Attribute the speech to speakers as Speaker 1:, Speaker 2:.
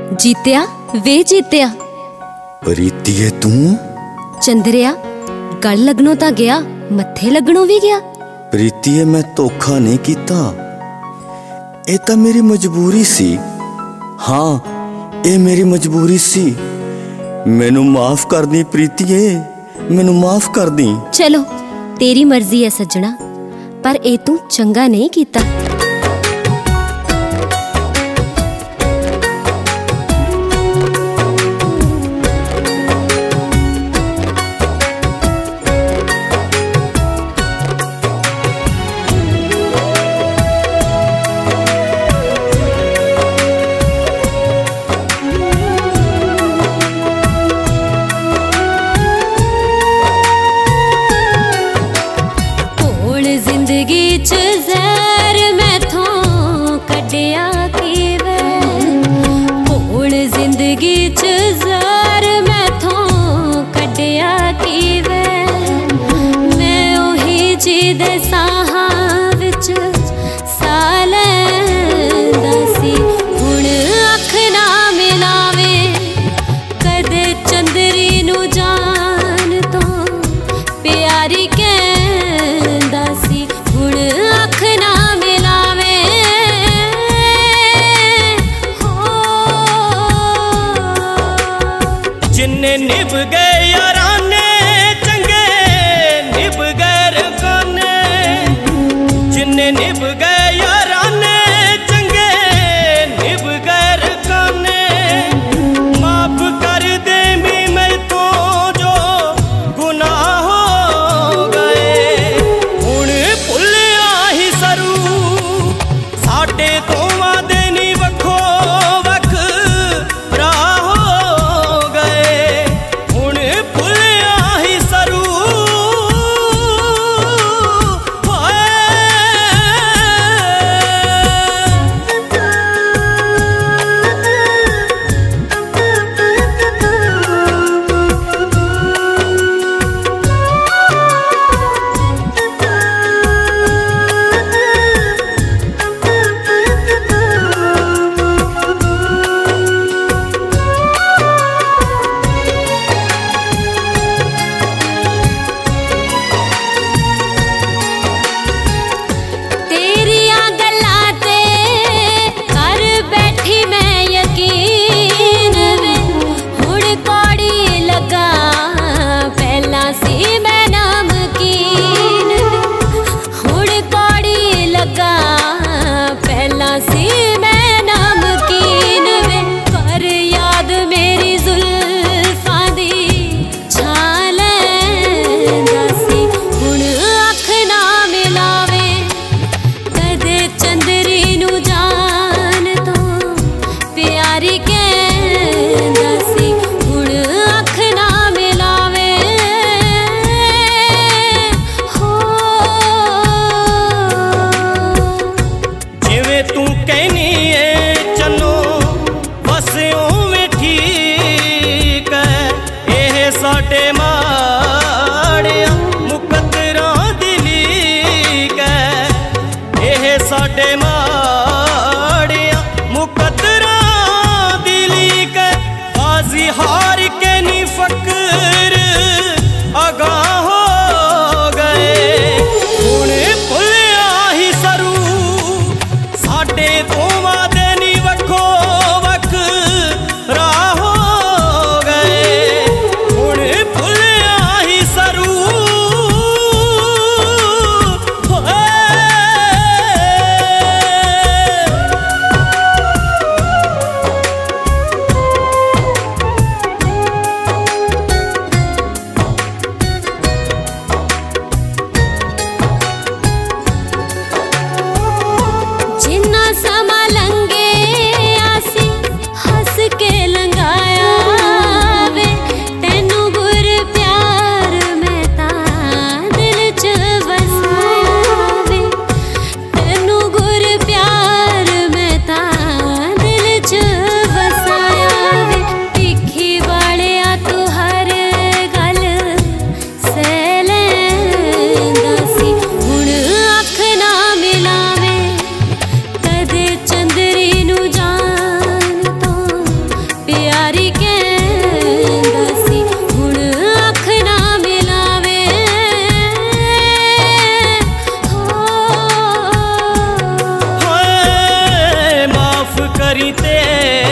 Speaker 1: जीत्या वे जीत्या।
Speaker 2: प्रीतिए तू?
Speaker 1: चंद्रिया गल लगनों तां गया, मत्थे लगनों भी गया।
Speaker 2: प्रीतिए मैं धोखा नहीं कीता, ये तो मेरी मजबूरी सी। हाँ ये मेरी मजबूरी सी, मैनू माफ कर दी प्रीतिए, मैनू माफ कर दी।
Speaker 1: चलो तेरी मर्जी है सज्जना, पर ए तू चंगा नहीं कीता।
Speaker 3: जिंदगी च ज़हर मैथों कढ़िया कीवे, हुण जिंदगी च ज़हर मैथों कढ़िया कीवे। मैं ओही जी दे साहां विच साह लैंदा सी, हुण अख ना मिलावे कदे चंदरी नू जान तो प्यारी कहंदा सी। हुण अख ना मिलावे हो,
Speaker 4: जिन्ने निभ गए याराने चंगे निभ गए रकाने, जिन्ने निभ गए याराने चंगे निभ गए रकाने। माफ कर दे भी मैं तो जो गुनाह हो गए, हुण भुलिया ही सरू साडे दोवां दे नी वखो वख राह हो गए। हुण भुलिया ही सरू
Speaker 3: तेरियां गल्लां ते कर बैठी मैं यकीन वे। हुण कौड़ी लगा पहला सी मैं नमकीन वे, हुण कौड़ी लगा पहला सी मैं नमकीन वे। कर याद मेरी जुल्फां दी छां लैंदा सी, हुण अख ना मिलावे कदे चंदरी नू जान तो प्यारी कहंदा सी। हुण अख ना मिलावे हो,
Speaker 4: जिवें तू कहनी है चलो बस उवें ठीक है। एह साडे माड़िया मुकद्दरां दी लीक है, एह साडे माड़िया मुकद्दरां दी लीक है। बाजी हार के नी फकर अगां हो गए, हुण भुलिया ही सरू साडे दोवां दे नी वखो वख राह हो गए। हुण भुलिया ही सरू होए। मेरी ते